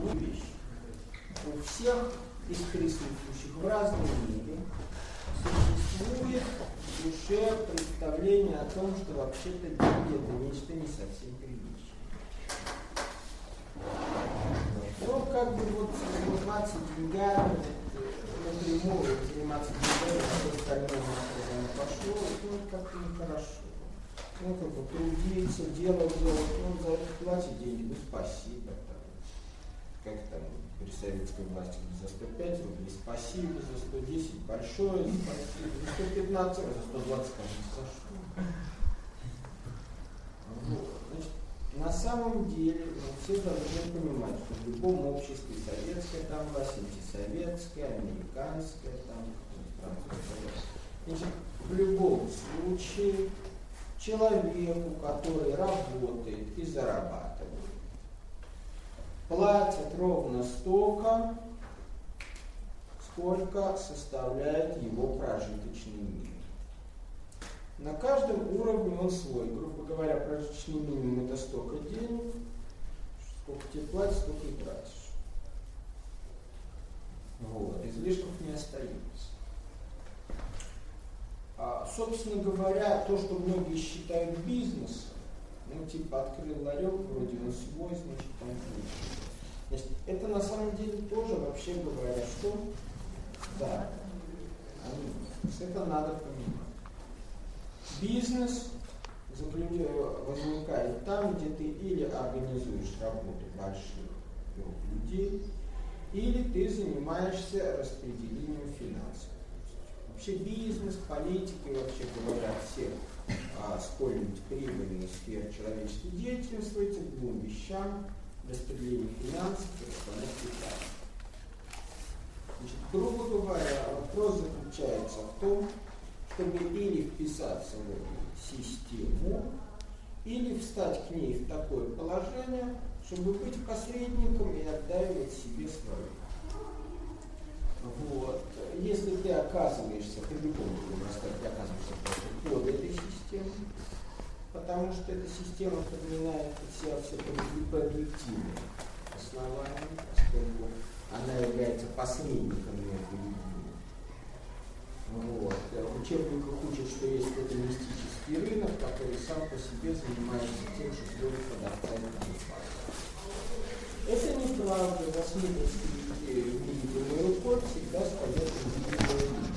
вещь. У всех из присутствующих в разном мире существует в душе представление о том, что вообще-то деньги это нечто не совсем приличное. Но как бы вот заниматься деньгами, напрямую заниматься деньгами, все остальное пошло, это как-то нехорошо. Ну, как бы трудиться, делать, ну, за это платить деньги, ну, спасибо. Как там при советской власти за 105 рублей, спасибо, за 110 большое спасибо, за 115, за 120, конечно, за что? Вот. Значит, на самом деле мы все должны понимать, что в любом обществе советская там власть, антисоветская, американская, там, французская, значит, в любом случае человеку, который работает и зарабатывает, платят ровно столько, сколько составляет его прожиточный минимум. На каждом уровне он свой. Грубо говоря, прожиточный минимум это столько денег, сколько тебе платят, столько и тратишь. Вот. Излишков не остается. Собственно говоря, то, что многие считают бизнесом, ну, типа открыл ларек, вроде он свой, значит, там ключ. Значит, это на самом деле тоже, вообще говоря, что? Да. Это надо понимать. Бизнес возникает там, где ты или организуешь работу больших групп людей, или ты занимаешься распределением финансов. Вообще бизнес, политика и вообще говоря, все сколь-нибудь прибыльные сферы человеческой деятельности сводятся к двум вещам: распределение финансов и распределение капитала. Значит, грубо говоря, вопрос заключается в том, чтобы или вписаться в эту систему, или встать к ней в такое положение, чтобы быть посредником и отдаивать себе свое. Вот. Если ты оказываешься, по-любому, ты оказываешься под этой системой, потому что эта система подминает под себя все по объективным основаниям, поскольку она является посредником между людьми. Вот. В учебниках учат, что есть какой-то мистический рынок, который сам по себе занимается тем, что строит продавца и покупателя. Это неправда. Засмыслить невидимой рукой всегда стоят невидимые люди.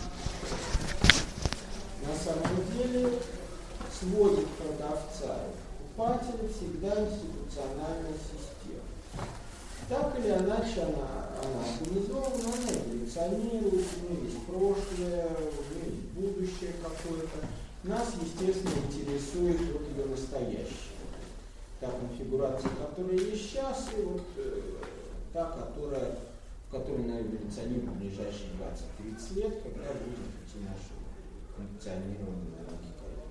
На самом деле сводит продавца и покупателя всегда институциональная система. Так или иначе она организована, она эволюционирует, у нее есть прошлое, у нее есть будущее какое-то. Нас, естественно, интересует вот ее настоящее. Та конфигурация, которая есть сейчас, и вот та, в которой она эволюционирует в ближайшие 20-30 лет, когда будет идти наше функционирование на логике.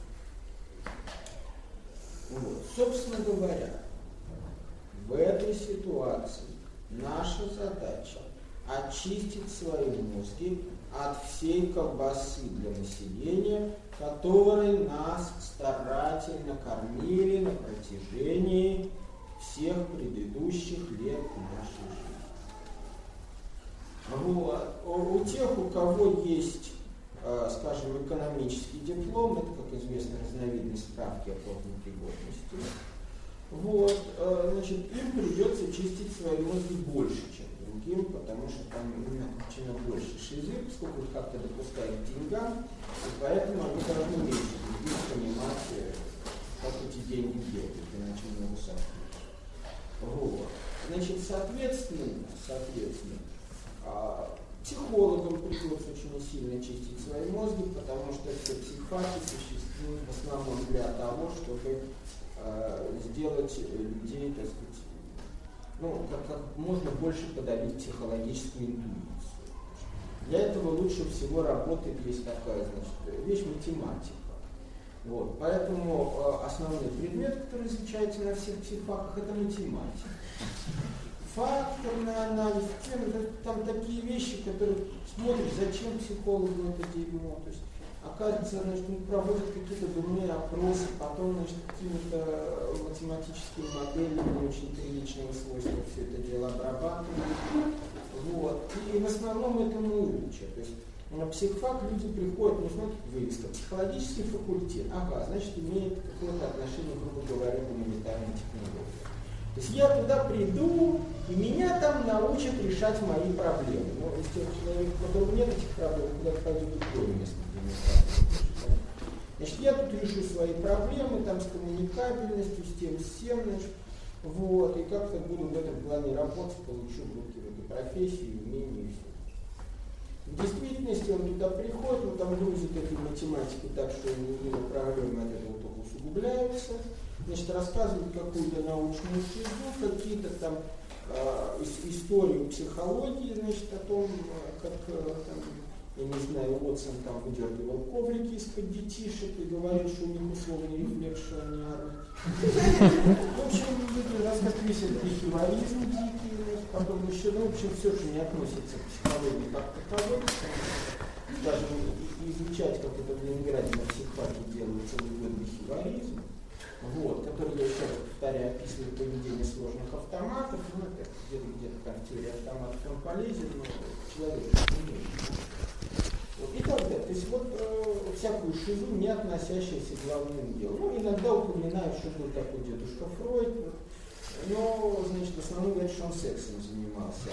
Вот. Собственно говоря, в этой ситуации наша задача очистить свои мозги от всей колбасы для населения, которой нас старательно кормили на протяжении всех предыдущих лет нашей жизни. Вот. У тех, у кого есть, скажем, экономический диплом, это, как известно, разновидность справки о плотной пригодности, вот, значит, им придется чистить свои мозги больше, чем другим, потому что там намного больше шизы, поскольку их как-то допускают к деньгам, и поэтому они должны меньше понимать, как эти деньги делают, иначе много сотрудничать. Вот. Значит, соответственно, психологам придется очень сильно чистить свои мозги, потому что все психопаты существуют в основном для того, чтобы сделать людей, так сказать, ну, как можно больше подавить психологическую интуицию. Для этого лучше всего работает, есть такая, значит, вещь математика. Вот. Поэтому основной предмет, который изучается на всех психфаках, это математика. Факторный анализ, там такие вещи, которые смотришь, зачем психологу это дерьмо. То есть оказывается, значит, проводят какие-то дурные опросы, потом, значит, какими-то математическими моделями не очень приличного свойства все это дело обрабатывают. Вот. И в основном этому учат. То есть на психфак люди приходят, ну, смотрите, вывеска, психологический факультет, ага, значит, имеет какое-то отношение, грубо говоря, к гуманитарной технологии. То есть я туда приду, и меня там научат решать мои проблемы. Но если человек, у которого нет этих проблем, куда-то пойдет в другое место, где нет проблем. Значит, я тут решу свои проблемы, там, с коммуникабельностью, с тем, с тем, значит, вот, и как-то буду в этом плане работать, получу в руки в этой профессии, умения и все. В действительности он туда приходит, он там грузит этой математикой так, что его проблемы от этого только усугубляются. Значит, рассказывают какую-то научную слезу, какие-то там историю психологии, значит, о том, как там, я не знаю, Уотсон там выдергивал коврики из-под детишек и говорил, что у них условный рефлекс, что они орут. В общем, рассказывают весь этот бихевиоризм дикий, потом еще, ну, в общем, все, что не относится к психологии как таковой. Даже изучать, как это в Ленинграде на психфаке делают целый год бихевиоризм. Вот, который, я еще раз повторяю, описывает поведение сложных автоматов. Ну, это где-то там теория автоматов он полезен, но человек не может. Вот, и так далее. То есть вот всякую шизу, не относящуюся к главному делу. Ну, иногда упоминают, что был такой дедушка Фройд, но, значит, в основном говорят, что он сексом занимался.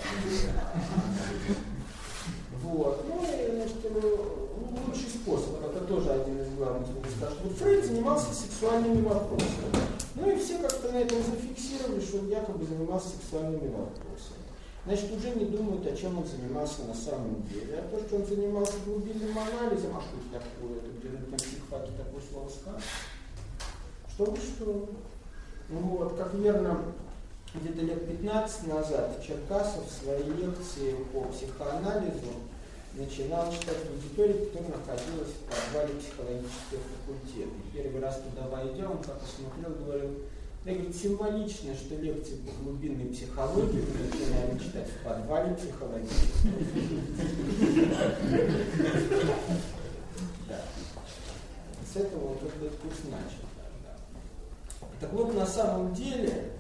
Вот. Ну и, значит, лучший способ, это тоже один из главных способов. Вот Фрейд занимался сексуальными вопросами. Ну и все как-то на этом зафиксировали, что он якобы занимался сексуальными вопросами. Значит, уже не думают, о чем он занимался на самом деле. А то, что он занимался глубинным анализом, а что это такое? Это где-то на психфаке такое слово сказано. Что? Ну вот, как верно, где-то лет 15 назад Черкасов в своей лекции по психоанализу начинал читать аудиторию, которая находилась в подвале психологического факультета. И первый раз туда войдя, он как посмотрел, говорил, я говорю, символично, что лекции по глубинной психологии мы начинаем читать в подвале психологического факультета. С этого он этот курс начал. Так вот, на самом деле,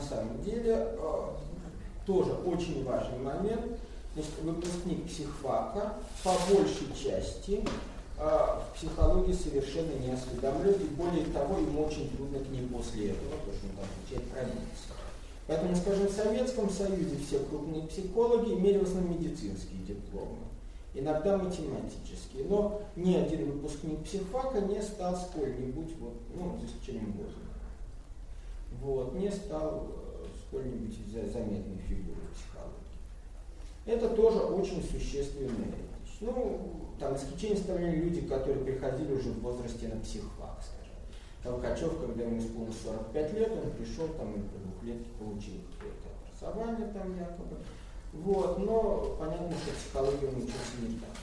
тоже очень важный момент. Значит, выпускник психфака по большей части в психологии совершенно не осведомлен, и более того, ему очень трудно к ней после этого, потому что он там получает пробиться. Поэтому, скажем, в Советском Союзе все крупные психологи имели в основном медицинские дипломы, иногда математические, но ни один выпускник психфака не стал сколь-нибудь, вот, ну, за исключением Бозмана, вот, не стал сколь-нибудь заметной фигурой психологии. Это тоже очень существенная вещь. Ну, там исключение составляли люди, которые приходили уже в возрасте на психфак, скажем. Толкачев, когда ему исполнилось 45 лет, он пришел там и по двухлетке получил какое-то образование там якобы. Вот, но понятно, что психология он учился не так.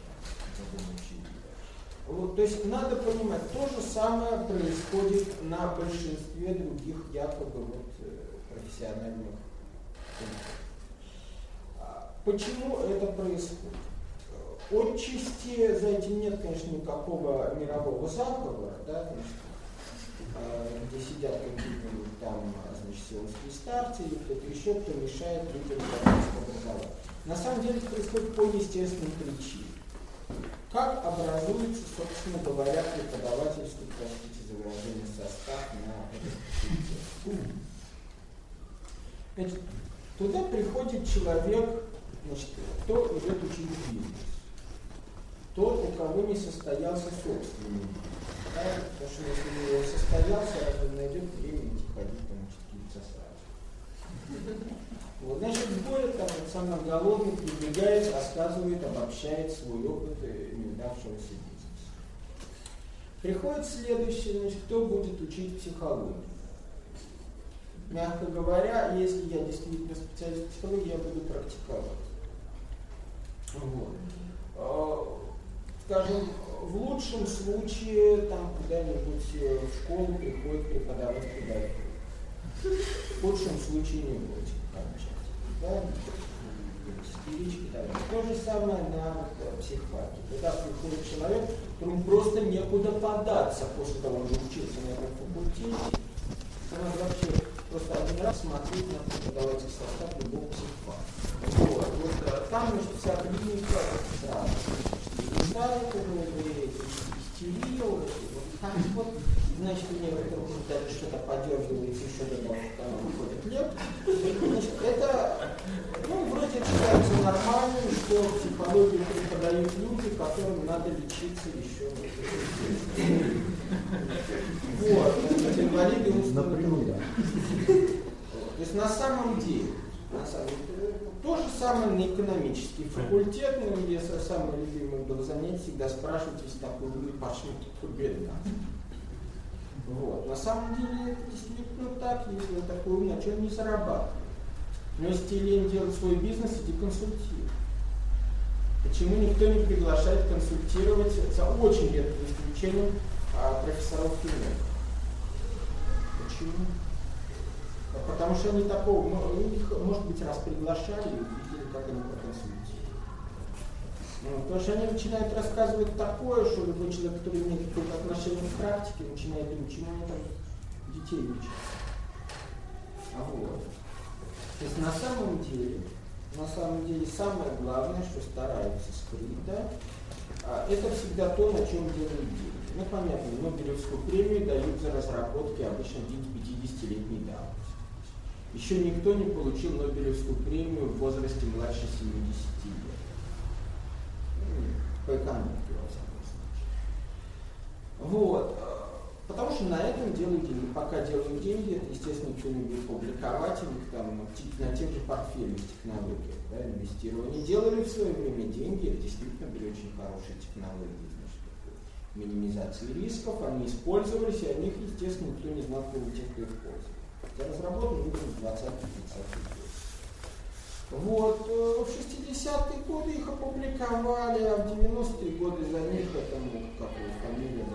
Вот, то есть надо понимать, то же самое происходит на большинстве других якобы вот, профессиональных пунктов. Почему это происходит? Отчасти за этим нет, конечно, никакого мирового заговора, да, значит, где сидят какие-нибудь там, значит, сионские старцы или кто-то еще, кто мешает людям образовать. На самом деле это происходит по естественным причинам. Как образуется, собственно говоря, преподавательский, простите за выражение, состав на этот факультет? Значит, туда приходит человек, значит, кто идет учить бизнес. Тот, у кого не состоялся собственный бизнес. Да? Потому что если у него состоялся, он найдет время идти ходить там учить сразу. Вот, значит, Боря там самый голодный прибегает, рассказывает, обобщает свой опыт неудавшегося бизнеса. Приходит следующий, значит, кто будет учить психологию. Мягко говоря, если я действительно специалист в психологии, я буду практиковать. Вот. Скажем, в лучшем случае там куда-нибудь в школу приходит преподавать педагогику. В худшем случае не будет окончать. Да? истерички, да. То же самое на психфаке. Когда приходит человек, которому просто некуда податься после того, что он учился на этом факультете, он вообще просто один раз смотреть на преподавательский состав любого психфака. Вот там, значит, вся клиника сразу. Истерия, вот, значит, у некоторых даже что-то подергивается, еще до там выходит леп. Значит, это, вроде считается нормальным, что психологию преподают люди, которым надо лечиться еще. Вот, инвалиды умственного труда. То есть на самом деле, то же самое на экономический факультет, где самое любимое было занятие, всегда спрашивать, если такой почему такой бедный. Вот. На самом деле это действительно так, если он такой умный, а что он не зарабатывает? Но если тебе лень делать свой бизнес, иди консультируй. Почему никто не приглашает консультировать, за очень редким исключением, профессоров филологов? Почему? Потому что они такого, их, может быть, раз приглашали и увидели, как они проконсультируют. Потому что они начинают рассказывать такое, что любой человек, который имеет какое-то отношение к практике, начинает думать, чему они там детей учат. Вот. То есть на самом деле самое главное, что стараются скрыть, да, это всегда то, на чем делают деньги. Понятно, Нобелевскую премию дают за разработки обычно дети 50-летней давности. Еще никто не получил Нобелевскую премию в возрасте младше 70 лет. По экономике, во всяком случае. Вот. Потому что на этом делают деньги. Пока делают деньги, это, естественно, никто не будет публиковать, там, на тех же портфельных технологиях, да, инвестирования. Делали в свое время деньги, это действительно были очень хорошие технологии, значит, минимизации рисков, они использовались, и о них, естественно, никто не знал, кроме тех, кто их пользовался. Хотя разработаны были в 20-30-е годы. Вот, в 60-е годы их опубликовали, а в 90-е годы за них, как его фамилия,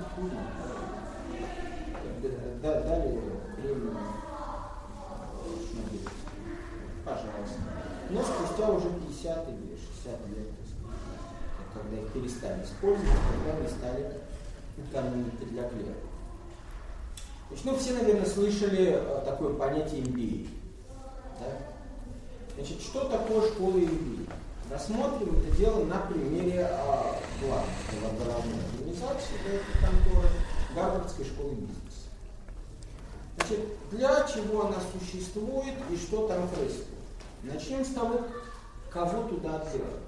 дали премию Шнобель. Пожалуйста. Но спустя уже 50 или 60 лет, когда их перестали использовать, когда они стали экономикой для клерков. Значит, все, наверное, слышали такое понятие MBA. Да? Значит, что такое школа MBA? Рассмотрим это дело на примере главной организации, это конторы Гарвардской школы бизнеса. Значит, для чего она существует и что там происходит? Начнем с того, кого туда отбирать.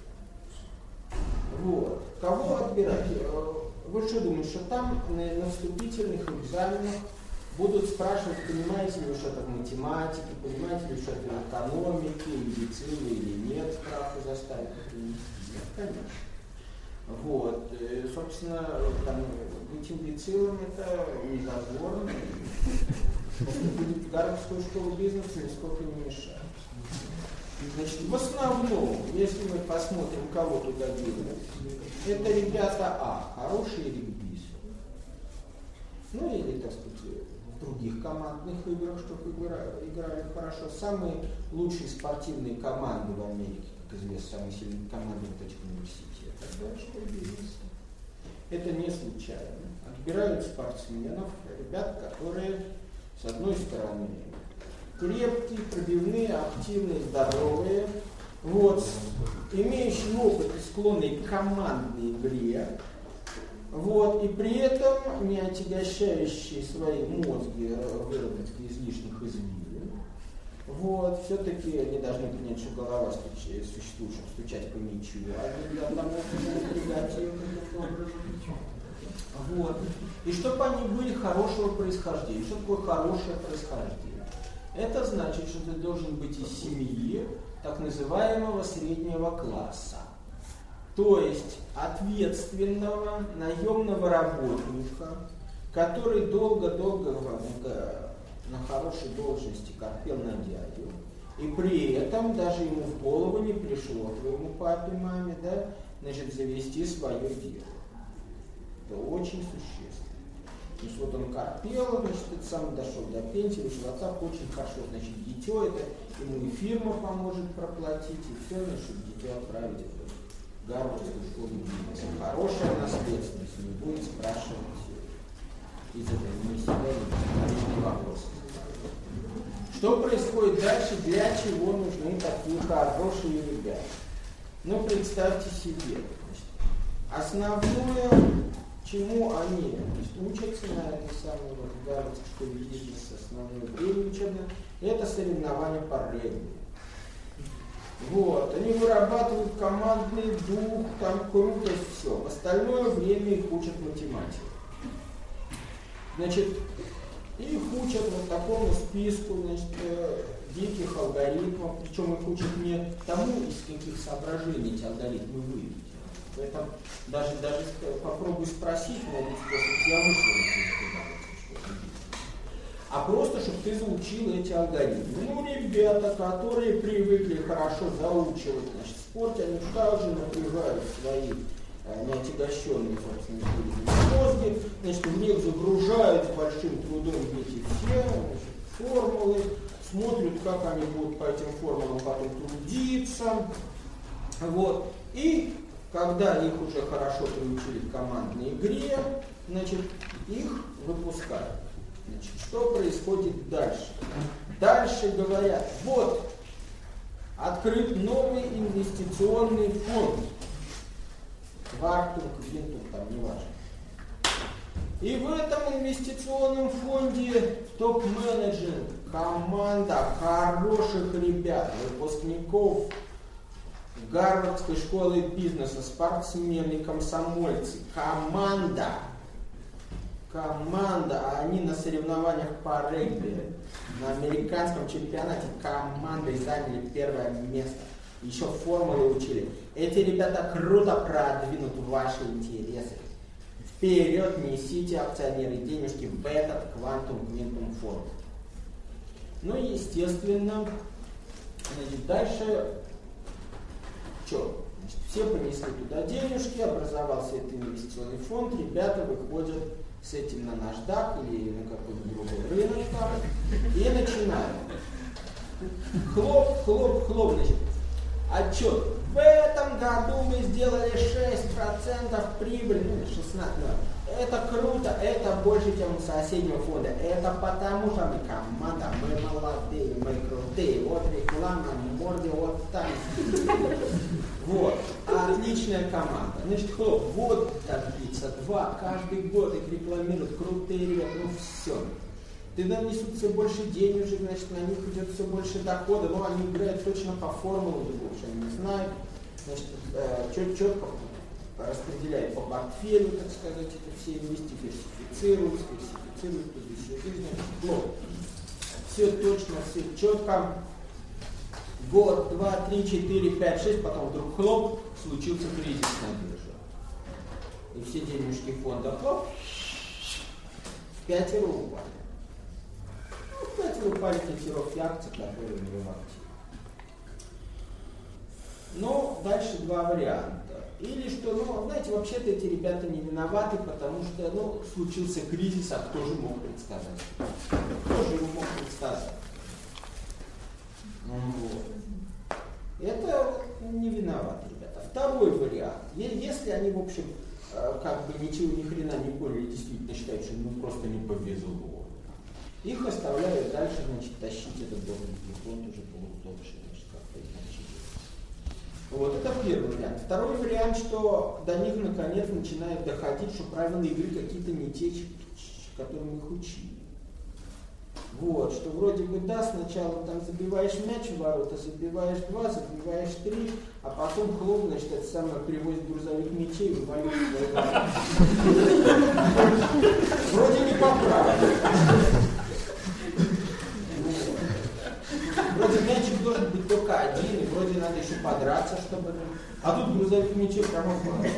Вот. Кого отбирать? Вы что думаете, что там на вступительных экзаменах будут спрашивать, понимаете ли вы что-то в математике, понимаете ли что-то в экономике, медицине или нет, справку заставить? Нет, конечно. Вот. Собственно, там, быть имбецилом это не зазорно. Поступить в Гарвардскую школу бизнеса нисколько не мешает. Значит, в основном, если мы посмотрим, кого туда делают, это ребята хорошие регбисты. Или, так сказать, в других командных играх, чтобы играли хорошо. Самые лучшие спортивные команды в Америке, как известно, самые сильные команды в точке университета. Да, школа бизнеса. Это не случайно. Отбирают спортсменов, ребят, которые, с одной стороны, крепкие, пробивные, активные, здоровые, вот, имеющие опыт и склонные к командной игре, вот, и при этом не отягощающие свои мозги выработкой излишних извилин. Вот, все-таки они должны принять, что голова существует, чтобы стучать по мячу, а не для того, чтобы напрягать ее каким-то образом. Вот. И чтобы они были хорошего происхождения. Что такое хорошее происхождение? Это значит, что ты должен быть из семьи так называемого среднего класса. То есть ответственного наемного работника, который долго-долго на хорошей должности корпел на дядю, и при этом даже ему в голову не пришло, твоему папе, маме, да, значит, завести свое дело. Это очень существенно. Значит, вот он корпел, значит, это сам дошел до пенсии, вышел в отставку, очень хорошо, значит, дитё это ему и фирма поможет проплатить, и все, значит, чтобы дитё отправить в Гарвардскую школу бизнеса. Хорошая наследственность, не будет спрашивать из этого ни себя, ни вопросы. Что происходит дальше, для чего нужны такие хорошие ребята? Ну, представьте себе, значит, основное, чему они учатся на этой самой Гарвардской школе бизнеса, основное время учебное, это соревнования по регби. Вот, они вырабатывают командный дух, там круто все. В остальное время их учат математике. Значит, их учат вот такому списку, значит, диких алгоритмов, причем их учат не тому, из каких соображений эти алгоритмы выведены. Поэтому даже попробуй спросить, могут спросить, я вышел, а просто, чтобы ты заучил эти алгоритмы. Ну, ребята, которые привыкли хорошо заучивать, значит, в спорте, они также напрягают свои неотягощенные, собственно, мозги, значит, в них загружают с большим трудом эти все, значит, формулы, смотрят, как они будут по этим формулам потом трудиться. Вот. И когда их уже хорошо приучили к командной игре, значит, их выпускают. Значит, что происходит дальше? Дальше говорят, вот, открыт новый инвестиционный фонд. Квартунг, Винтунг, там, неважно. И в этом инвестиционном фонде топ-менеджер, команда хороших ребят, выпускников Гарвардской школы бизнеса, спортсмены, комсомольцы, команда, а они на соревнованиях по регби, на американском чемпионате командой заняли первое место. Еще формулы учили. Эти ребята круто продвинут ваши интересы. Вперед несите, акционеры, денежки в этот квантум фонд. Ну и естественно, значит, дальше что? Значит, все понесли туда денежки, образовался этот инвестиционный фонд, ребята выходят с этим на NASDAQ или на какой-нибудь другой рынок там, и начинают. Хлоп, значит, отчет. В этом году мы сделали 6% прибыли, 16%. Это круто, это больше, чем у соседнего фонда. Это потому, что мы команда, мы молодые, мы крутые. Вот реклама, морды, вот там. Вот, отличная команда. Значит, хлоп, вот таблица 2, каждый год их рекламируют, крутые ребята, ну все. Тогда несут все больше денежек, значит, на них идет все больше дохода, но они играют точно по формулам, больше они не знают, значит, четко распределяют по портфелю, так сказать, это все диверсифицируют, тут еще жизнь, все точно, все четко. Год, 2, 3, 4, 5, 6, потом вдруг хлоп, случился кризис на бирже. И все денежки фонда хлоп, в 5 упали. Ну, в 5 упали котировки акций, которые были в активе. Но дальше два варианта. Или что, знаете, вообще-то эти ребята не виноваты, потому что, случился кризис, а кто же мог предсказать? Кто же его мог предсказать? Это не виноваты ребята. Второй вариант. Если они, в общем, ничего ни хрена не поняли, действительно считают, что им просто не повезло, их оставляют дальше, значит, тащить этот долларовый фонд уже полудольше, значит, как-то иначе. Вот это первый вариант. Второй вариант, что до них наконец начинает доходить, что правила игры какие-то не те, которым их учили. Вот, что вроде бы сначала там забиваешь мяч в ворота, забиваешь 2, забиваешь 3, а потом хлоп, значит, это самое, привозит грузовик мячей и вываливает свои ворота. Вроде не по правилам. Вроде мячик должен быть только один, и вроде надо еще подраться, чтобы... А тут грузовик мячей прямо в ворота.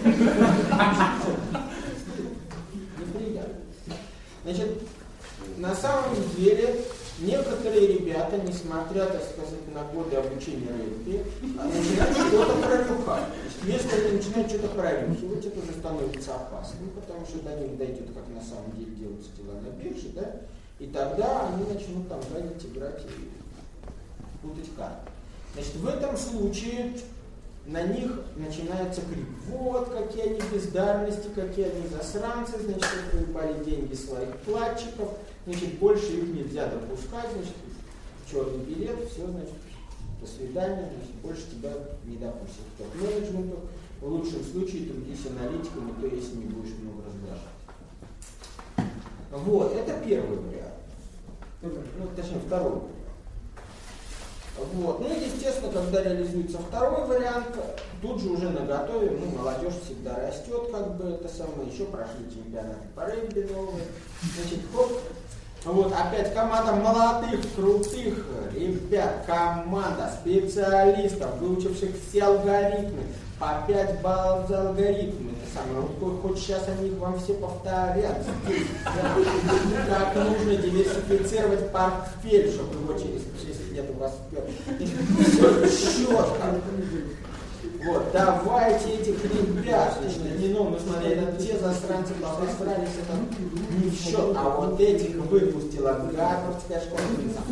Неприятно. Значит, на самом деле некоторые ребята, несмотря, так сказать, на годы обучения регби, начинают что-то пронюхать. Если они начинают что-то пронюхивать, это уже становится опасным, потому что до них дойдет, как на самом деле делаются дела на бирже, да? И тогда они начнут там гадить, играть и путать карты. Значит, в этом случае на них начинается крик: вот какие они бездарности, какие они засранцы, значит, проебали деньги своих вкладчиков, значит, больше их нельзя допускать, значит, черный билет, все, значит, до свидания, значит, больше тебя не допустят к топ-менеджменту. В лучшем случае трудись аналитиком, и то, если не будешь много раздражать. Вот, это первый вариант. Ну, точнее, второй вариант. Вот. Ну и, естественно, когда реализуется второй вариант, тут же уже наготове, ну, молодежь всегда растет, как бы, это самое, еще прошли чемпионаты по регби новые. Значит, хоп. Вот, опять команда молодых, крутых ребят, команда специалистов, выучивших все алгоритмы, по 5 баллов за алгоритмы. Это самое, вот, хоть сейчас они вам все повторят, как нужно диверсифицировать портфель, чтобы его через 6 лет у вас все четко. Вот, давайте этих ребят, значит, ну, мы смотрели, это те засранцы посрались, это не в счет, а вот этих выпустила гарвардская школа.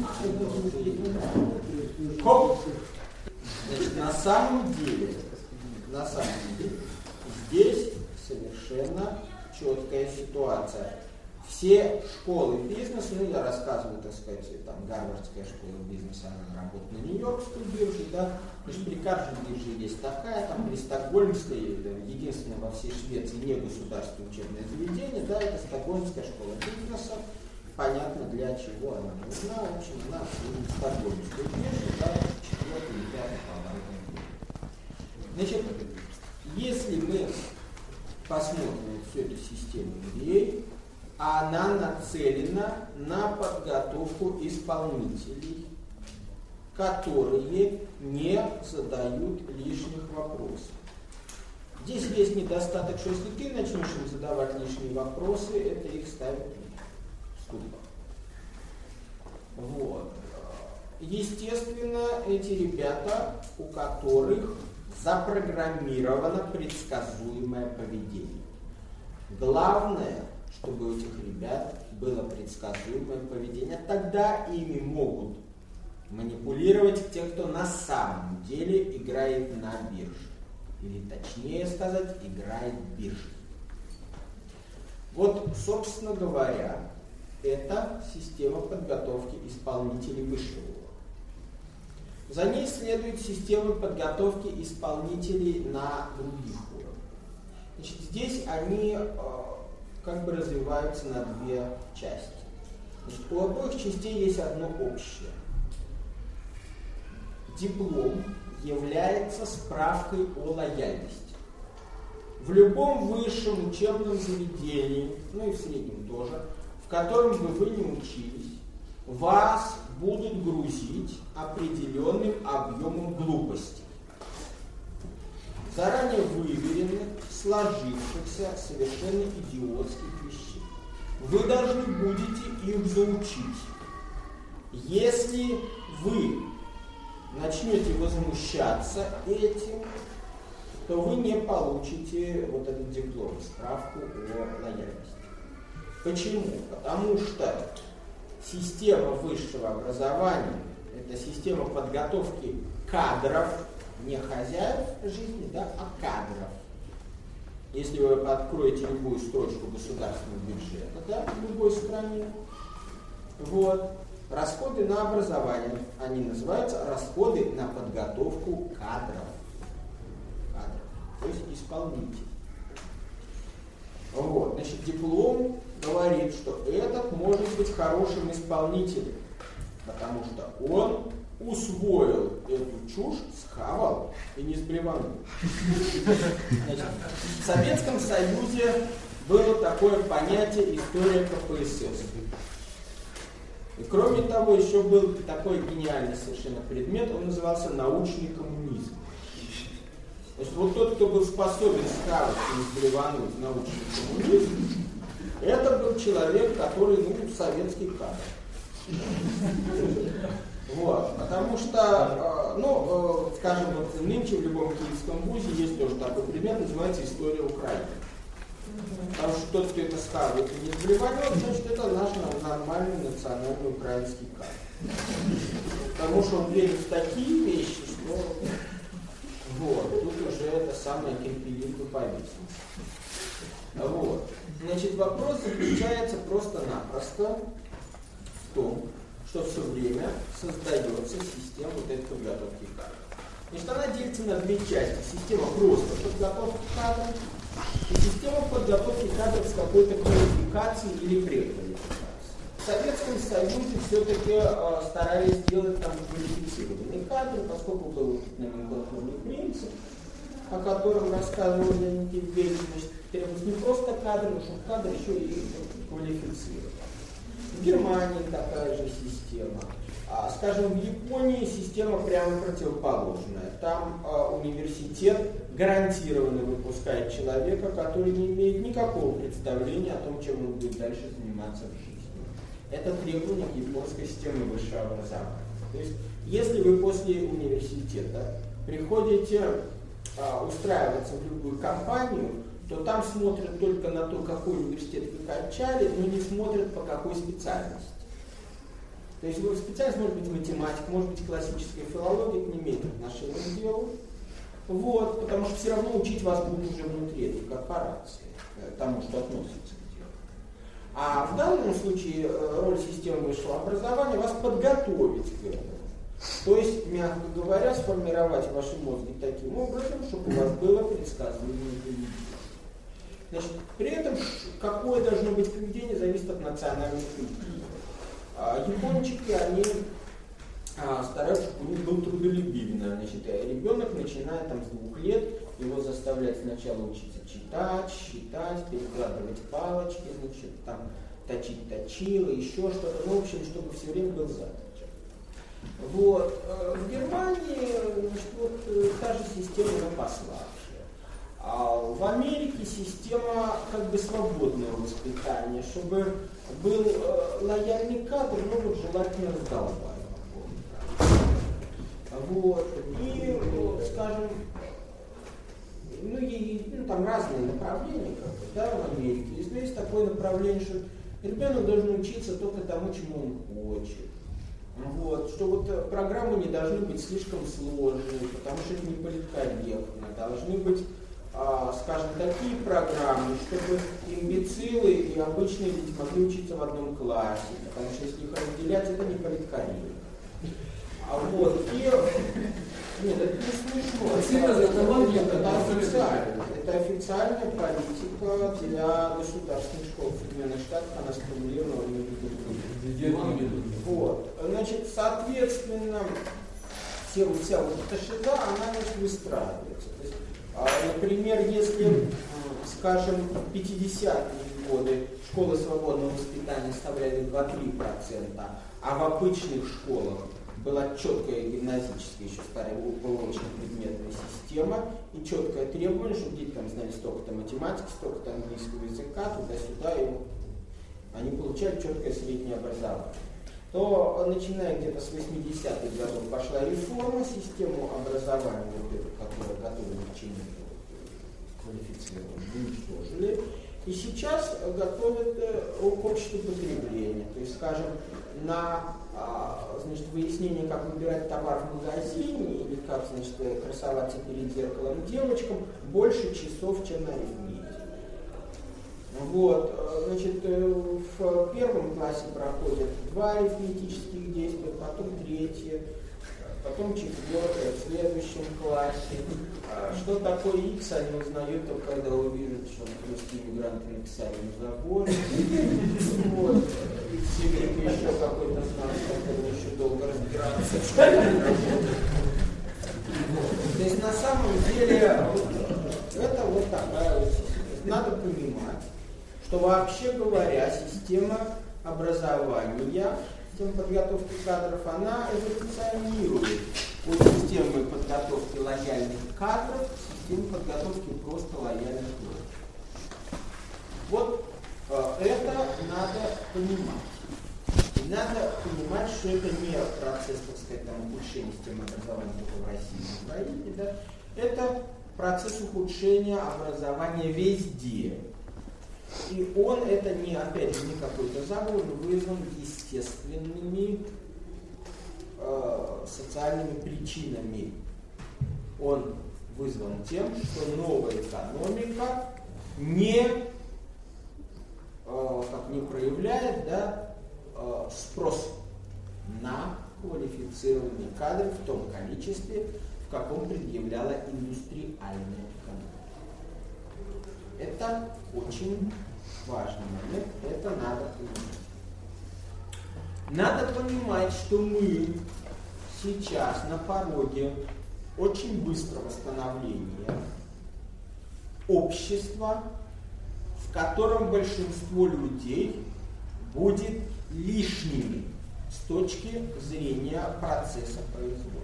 Хоп! Значит, на самом деле, здесь совершенно четкая ситуация. Все школы бизнеса, ну я рассказываю, так сказать, там гарвардская школа бизнеса, она работает на Нью-Йоркской бирже, да, значит, при каждой бирже есть такая, там при Стокгольмской, да, единственное во всей Швеции негосударственное учебное заведение, да, это Стокгольмская школа бизнеса, понятно для чего она нужна, в общем, она в Стокгольмской бирже, да, 4-й или 5-й по оборотной. Значит, если мы посмотрим всю эту систему MBA, она нацелена на подготовку исполнителей, которые не задают лишних вопросов. Здесь есть недостаток, что если ты начнешь им задавать лишние вопросы, это их ставит в ступор. Вот. Естественно, эти ребята, у которых запрограммировано предсказуемое поведение. Главное, чтобы у этих ребят было предсказуемое поведение. Тогда ими могут манипулировать те, кто на самом деле играет на бирже. Или точнее сказать, играет биржей. Вот, собственно говоря, это система подготовки исполнителей высшего уровня. За ней следует система подготовки исполнителей на других уровнях. Значит, здесь они как бы развиваются на две части. Значит, у обоих частей есть одно общее. Диплом является справкой о лояльности. В любом высшем учебном заведении, ну и в среднем тоже, в котором бы вы не учились, вас будут грузить определенным объемом глупости. Заранее выверенных, сложившихся, совершенно идиотских вещей. Вы должны будете их заучить. Если вы начнете возмущаться этим, то вы не получите вот этот диплом, справку о лояльности. Почему? Потому что система высшего образования – это система подготовки кадров, не хозяев жизни, да, а кадров. Если вы откроете любую строчку государственного бюджета, да, в любой стране, вот, расходы на образование, они называются расходы на подготовку кадров. То есть исполнителей. Вот, значит, диплом говорит, что этот может быть хорошим исполнителем, потому что он усвоил эту чушь, схавал и не сблеванул. Значит, в Советском Союзе было такое понятие история КПСС. И кроме того, еще был такой гениальный совершенно предмет, он назывался научный коммунизм. Значит, вот тот, кто был способен схавать и не сблевануть научный коммунизм, это был человек, который, ну, советский кадр. Вот, потому что, скажем, вот нынче в любом киевском вузе есть тоже такой предмет, называется «История Украины». Потому что тот, кто это скажет и не заболевает, значит, это наш нормальный национальный украинский кадр. Потому что он верит в такие вещи, что вот, тут уже это самое кирпилинку повесить. Вот. Значит, вопрос заключается просто-напросто в том, что все время создается система вот этой подготовки кадров. Значит, она делится на две части. Система просто подготовки кадров и система подготовки кадров с какой-то квалификацией или преквалификацией. В Советском Союзе все-таки старались делать там квалифицированные кадры, поскольку был номенклатурный принцип, о котором рассказывал Леонид Евгеньевич. Значит, требовалось не просто кадры, но чтобы кадры еще и квалифицировать. В Германии такая же система. Скажем, в Японии система прямо противоположная. Там университет гарантированно выпускает человека, который не имеет никакого представления о том, чем он будет дальше заниматься в жизни. Это требование к японской системе высшего образования. То есть, если вы после университета приходите устраиваться в любую компанию, то там смотрят только на то, какой университет вы кончали, но не смотрят по какой специальности. То есть специальность может быть математика, может быть классическая филология, это не имеет отношения к делу. Вот, потому что все равно учить вас будут уже внутри этой корпорации, тому, что относится к делу. А в данном случае роль системы высшего образования вас подготовить к этому. То есть, мягко говоря, сформировать ваши мозги таким образом, чтобы у вас было предсказуемое поведение. Значит, при этом какое должно быть поведение, зависит от национальной культуры. Япончики, они стараются, чтобы у них был трудолюбивый. Значит, ребенок, начиная там с 2 лет, его заставляют сначала учиться читать, считать, перекладывать палочки, значит, там точить точило, еще что-то. Ну, в общем, чтобы все время был занят. Вот. В Германии, значит, вот, та же система, но послабже. В Америке система как бы свободного воспитания, чтобы был лояльный кадр, но вот желательно раздолбай. Вот. И, скажем, там разные направления, как бы, да, в Америке. Есть такое направление, что ребенок должен учиться только тому, чему он хочет. Вот, что вот программы не должны быть слишком сложные, потому что это не политкорректно. Должны быть, скажем, такие программы, чтобы имбецилы и обычные люди могли учиться в одном классе, потому что если их разделять, это не политкорректно. Вот, и... Нет, это не смешно. Это официальная политика для государственных школ в Соединенных Штатах, она сформулирована в Медведеве. Вот. Значит, соответственно, вся вот эта шиза, она, значит, выстраивается. То есть, например, если, скажем, в 50-е годы школы свободного воспитания составляли 2-3%, а в обычных школах была четкая гимназическая, еще старая полуочно-предметная система и четкое требование, чтобы дети там знали столько-то математики, столько-то английского языка, туда-сюда, и они получали четкое среднее образование. То, начиная где-то с 80-х годов, пошла реформа, систему образования, вот эту, которая готовила к чему-то квалифицированному, уничтожили. И сейчас готовят к обществу потребления. То есть, скажем, на выяснение, как выбирать товар в магазине или как, значит, красоваться перед зеркалом девочкам, больше часов, чем на арифметике. Вот, значит, в первом классе проходят 2 арифметических действия, потом 3, потом 4, в следующем классе. Что такое X, они узнают только когда увидят, что русские иммигранты написали на заборе. Вот. И сигарет еще какой-то знак, который еще долго разбираться. То есть на самом деле это вот такая вот система. Надо понимать, что вообще говоря, система образования, система подготовки кадров, она эволюционирует от системы подготовки лояльных кадров к системе подготовки просто лояльных людей. Вот это надо понимать. надо понимать, что это не процесс, так сказать, ухудшения системы образования только в России и в Украине, да? Это процесс ухудшения образования везде. И он, это не, опять же, не какой-то заговор, вызван естественными социальными причинами. Он вызван тем, что новая экономика не проявляет, да, спрос на квалифицированные кадры в том количестве, в каком предъявляла индустриальная экономика. Это очень важный момент, это надо понимать. Надо понимать, что мы сейчас на пороге очень быстрого становления общества, в котором большинство людей будет лишними с точки зрения процесса производства.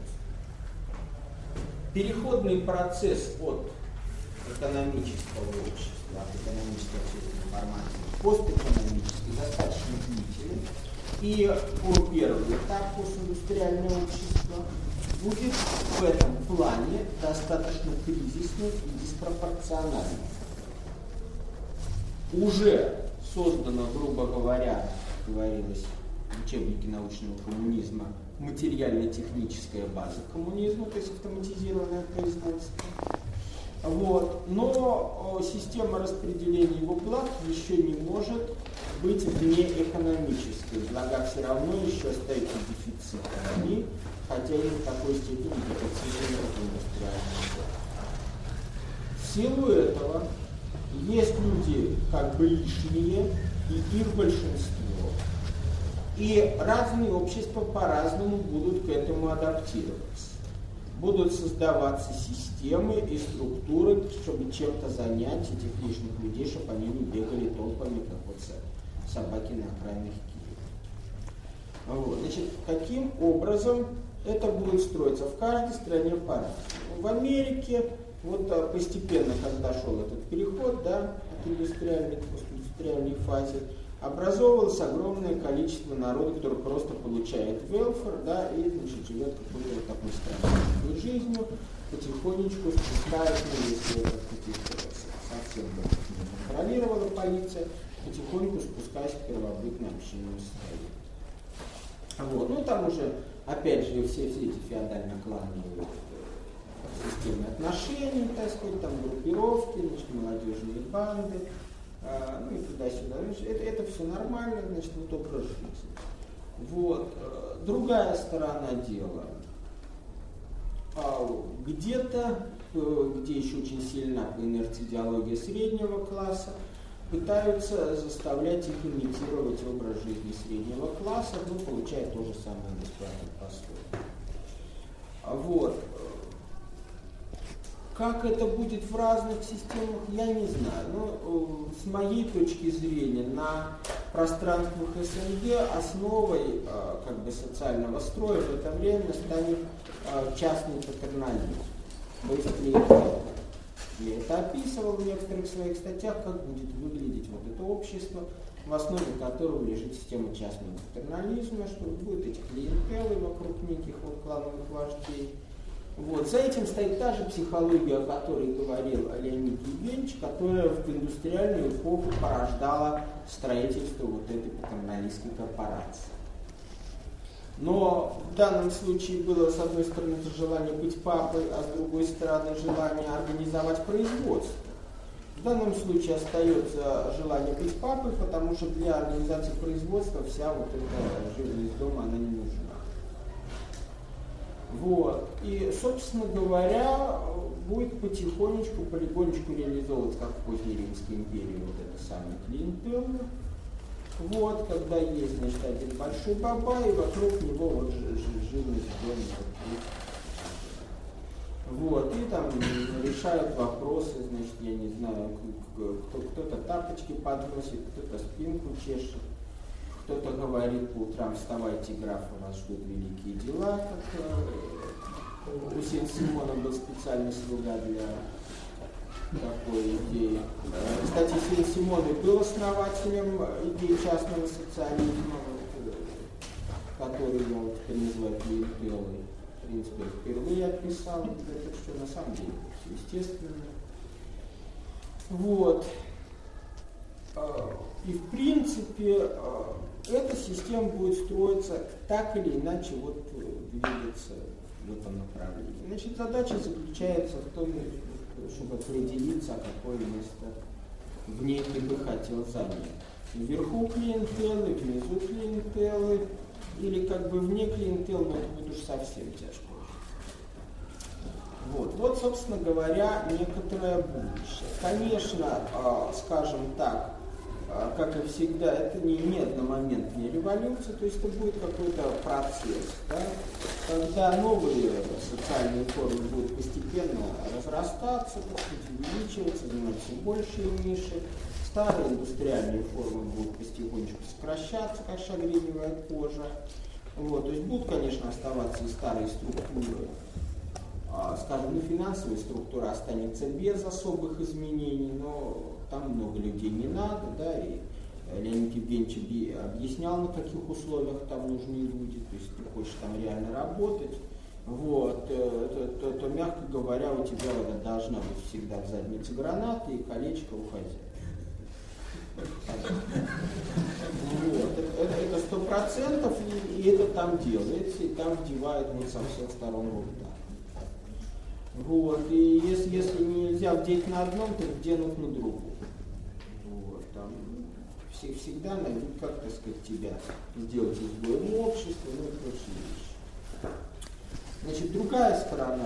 Переходный процесс от экономического общества, от экономической общественной формации к постэкономической достаточно длительный. И первый этап постиндустриального общества будет в этом плане достаточно кризисным и диспропорциональным. Уже создана, грубо говоря, говорилось в учебнике научного коммунизма, материально-техническая база коммунизма, то есть автоматизированное производство. Вот. Но система распределения его благ еще не может быть внеэкономической. Блага все равно еще остаются дефицитами, хотя и в такой степени дефицитами, как индустриальные. В силу этого есть люди как бы лишние, и их большинство. И разные общества по-разному будут к этому адаптироваться. Будут создаваться системы и структуры, чтобы чем-то занять этих лишних людей, чтобы они не бегали толпами, как вот собаки на окраинах Киева. Вот. Значит, каким образом это будет строиться? В каждой стране по-разному. В Америке вот постепенно, когда шел этот переход, да, от индустриальной к постиндустриальной фазе, образовывалось огромное количество народа, который просто получает велфер, да, и, значит, живет какой-то вот такой странной жизнью, потихонечку спускаясь, если это совсем не контролировала полиция, потихоньку спускаясь к первобытной общинному состоянию. Вот. Ну, там уже, опять же, все эти феодально-клановые системы отношений, так сказать, там группировки, значит, молодежные банды, ну и туда-сюда. Это все нормально, значит, вот образ жизни. Вот. Другая сторона дела. Где-то, где еще очень сильна по инерции идеология среднего класса, пытаются заставлять их имитировать образ жизни среднего класса, но получая то же самое бесплатно по-своему. Вот. Как это будет в разных системах, я не знаю. Но с моей точки зрения, на пространствах СНГ основой как бы социального строя в это время станет частный патернализм. То есть я это описывал в некоторых своих статьях, как будет выглядеть вот это общество, в основе которого лежит система частного патернализма, что будут эти клиентелы вокруг неких вот клановых вождей. Вот. За этим стоит та же психология, о которой говорил Леонид Евгеньевич, которая в индустриальную эпоху порождала строительство вот этой патерналистской корпорации. Но в данном случае было, с одной стороны, желание быть папой, а с другой стороны, желание организовать производство. В данном случае остается желание быть папой, потому что для организации производства вся вот эта живность дома, она не нужна. Вот. И, собственно говоря, будет потихонечку, полигонечку реализовываться, как в поздней Римской империи, вот это самое клиентело. Вот, когда есть, значит, один большой баба, и вокруг него вот живность дома. Вот, и там решают вопросы, значит, я не знаю, кто-то тапочки подносит, кто-то спинку чешет. Кто-то говорит по утрам: вставайте, граф, у вас ждут великие дела, как у Сен-Симона был специальный слуга для такой идеи. Кстати, Сен-Симон и был основателем идеи частного социализма. который я вот теперь называю клиентелой, в принципе, впервые описал, это что на самом деле естественно. Вот. И в принципе эта система будет строиться так или иначе вот двигаться в этом направлении. Значит, задача заключается в том, чтобы определиться, какое место в ней ты бы хотел занять. Вверху клиентелы, внизу клиентелы, или как бы вне клиентелы, но это будет уж совсем тяжко. Вот, собственно говоря, некоторое будущее. Конечно, скажем так, как и всегда, это не одномоментная революция, то есть это будет какой-то процесс, да, когда новые социальные формы будут постепенно разрастаться, так сказать, увеличиваться, занимать все большие ниши, старые индустриальные формы будут потихонечку сокращаться, как шагреневая кожа. Вот, то есть будут, конечно, оставаться и старые структуры. Скажем, финансовая структура останется без особых изменений, но там много людей не надо, да, и Леонид Евгеньевич объяснял, на каких условиях там нужны люди, то есть ты хочешь там реально работать, вот, то мягко говоря, у тебя должна быть всегда в заднице граната и колечко у хозяина. Вот, это 100%, и это там делается, и там вдевают вот со всех сторон рукава. Вот, и если нельзя вдеть на одном, то вденут на другом. Вот, там всегда найдут, как, так сказать, тебя сделать изгоем общества, ну и прочие вещи. Значит, другая сторона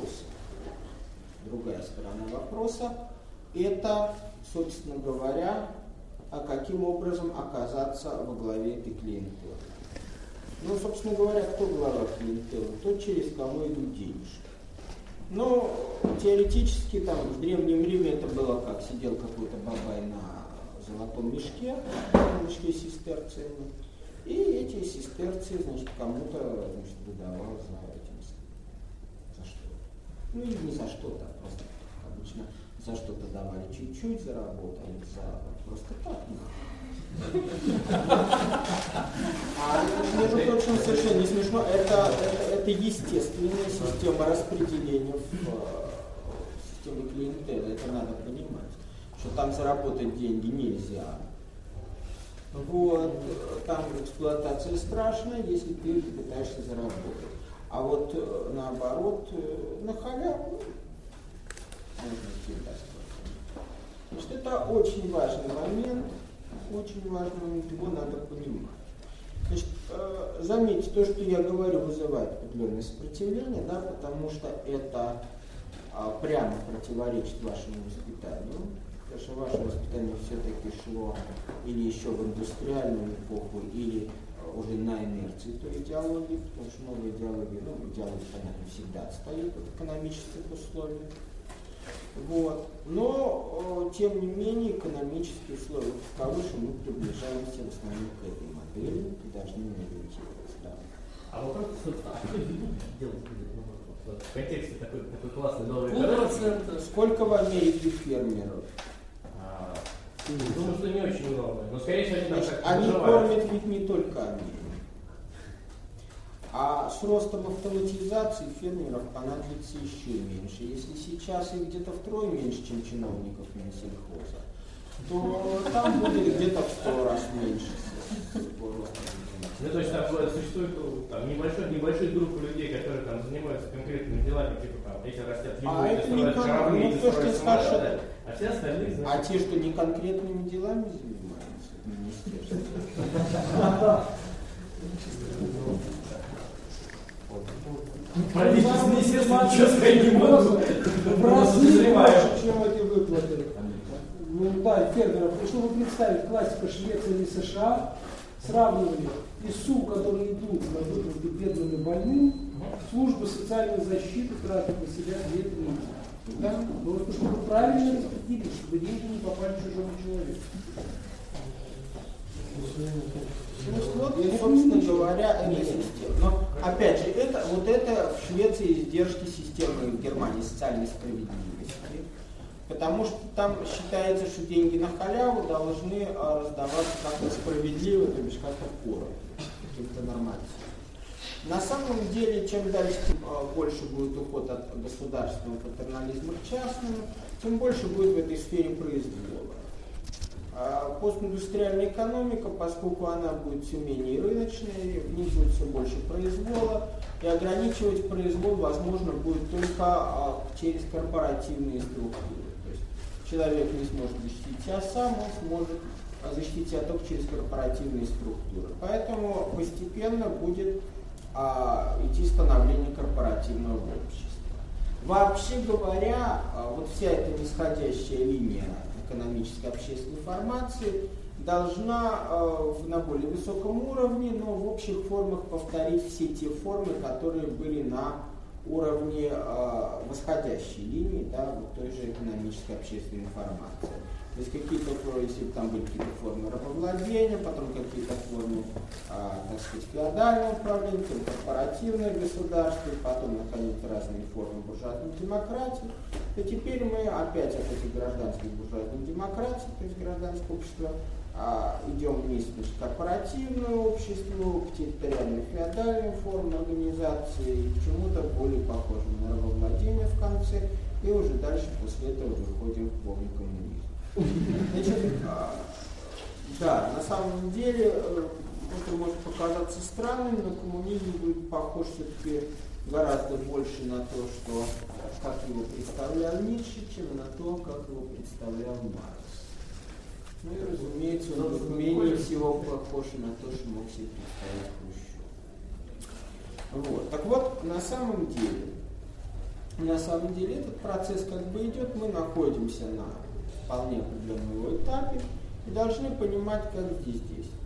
вопроса, это, собственно говоря, каким образом оказаться во главе этой клиентелы. Ну, собственно говоря, кто глава клиентелы? Тот, через кого идут денежки. Но теоретически там в Древнем Риме это было как, сидел какой-то бабай на золотом мешке, сестерциями, и эти сестерции, значит, кому-то, значит, выдавал за что. Ну или не за что-то, а просто обычно за что-то давали чуть-чуть, заработали, просто так. А между прочим, совершенно не смешно, это естественная система распределения в системе клиентелы, это надо понимать, что там заработать деньги нельзя. Вот, там эксплуатация страшная, если ты пытаешься заработать. А вот наоборот, на халяву можно всегда строить. Значит, это очень важный момент. Очень важный момент, его надо понимать. Значит, заметьте, то, что я говорю, вызывает определенное сопротивление, да, потому что это прямо противоречит вашему воспитанию, потому что ваше воспитание все-таки шло или еще в индустриальную эпоху, или уже на инерции той идеологии, потому что новая идеология, идеология, понятно, всегда отстает от экономических условий. Вот. Но, тем не менее, экономические условия таковы, что мы приближаемся в основном к этой модели и должны ориентироваться. Да. А вопрос, собственно, что делать в контексте такой классной новой экономики? Сколько в Америке фермеров? Думаю, что не очень много, но скорее всего они там как-то они кормят ведь не только Америку. А с ростом автоматизации фермеров понадобится еще меньше. Если сейчас их где-то втрое меньше, чем чиновников Минсельхоза, то там будет где-то в 100 раз меньше. Ну, то есть там существует там, небольшой группа людей, которые там занимаются конкретными делами, типа там, эти растят строят корабли, эти строят самолеты, а все остальные... А те, что не конкретными делами занимаются, министерство. Правительство, естественно, ничего сказать не могу. Чем эти выплаты? Ну да, фермеров. И чтобы представить, классика Швеции или США сравнивали ИСУ, которые идут на выплаты бедным и больным, служба социальной защиты тратит на себя 2 третьи. Да? Просто чтобы правильно распределить, чтобы деньги не попали чужому человеку. Вот, собственно говоря, эта система. Но, опять же, это в Швеции издержки системы, в Германии социальной справедливости. Потому что там считается, что деньги на халяву должны раздаваться как-то справедливо, то бишь как-то поровну. каким-то нормативам. На самом деле, чем дальше, тем больше будет уход от государственного патернализма к частному, тем больше будет в этой сфере произвола. Постиндустриальная экономика, поскольку она будет все менее рыночной, в ней будет все больше произвола, и ограничивать произвол возможно будет только через корпоративные структуры. То есть человек не сможет защитить себя сам, он сможет защитить себя только через корпоративные структуры. Поэтому постепенно будет идти становление корпоративного общества. Вообще говоря, вот вся эта нисходящая линия экономической общественной формации должна на более высоком уровне, но в общих формах повторить все те формы, которые были на уровне восходящей линии, да, вот той же экономической общественной формации. То есть какие-то, если там были какие-то формы рабовладения, потом какие-то формы, так сказать, феодального управления, корпоративное государство, и потом, наконец, разные формы буржуазной демократии, то теперь мы опять от этих гражданских буржуазных демократий, то есть гражданского общества, идем вниз к корпоративному обществу, к территориальной феодальной форме организации, к чему-то более похожему на рабовладение в конце, и уже дальше после этого выходим к полный коммунизм. Значит, да, на самом деле это может показаться странным, но коммунизм будет похож все-таки гораздо больше на то, что, как его представлял Ницше, чем на то, как его представлял Маркс. Ну и, разумеется, он будет менее всего похож на то, что мог себе представить Хрущев. Вот. Так вот, на самом деле этот процесс как бы идет, мы находимся на вполне определенном его этапе и должны понимать, как здесь действовать.